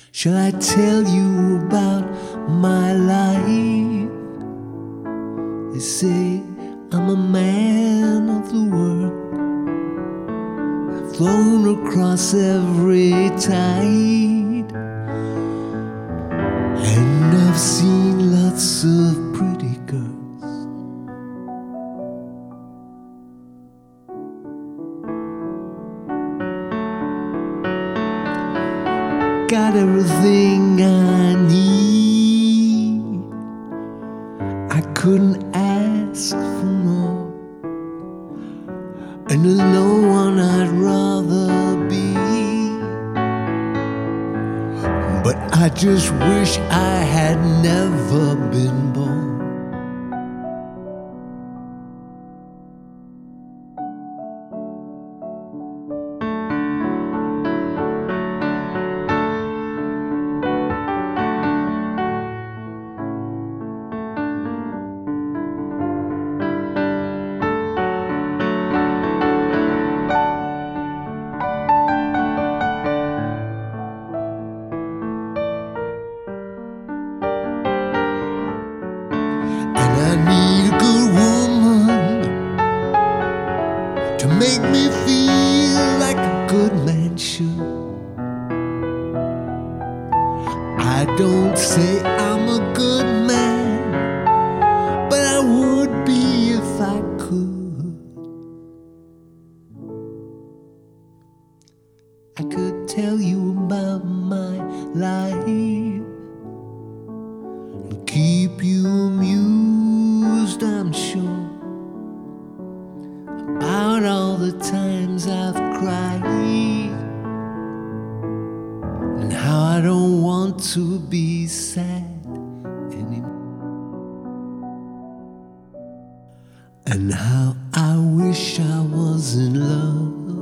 Shall I tell you about my life? They say I'm a man of the world. I've flown across every tide, and I've seen lots of pretty girls. Got everything I need. I couldn't ask for more, and there's no one I'd rather be. But I just wish I had never been born. I need a good woman to make me feel like a good man should. I don't say I'm a good man, but I would be if I could. I could tell you about my life and keep you amused, I'm sure, about all the times I've cried and how I don't want to be sad anymore, and how I wish I was in love.